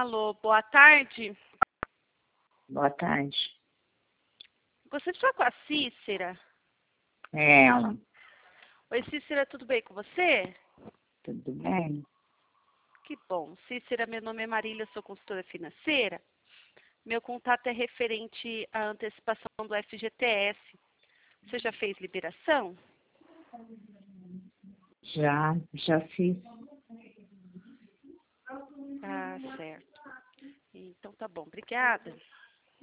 Alô, boa tarde. Boa tarde. Gostaria de falar com a Cícera. É ela. Oi, Cícera, tudo bem com você? Tudo bem? Que bom. Cícera, meu nome é Marília, sou consultora financeira. Meu contato é referente à antecipação do FGTS. Você já fez liberação? Já fiz. Ah, certo. Então tá bom, obrigada.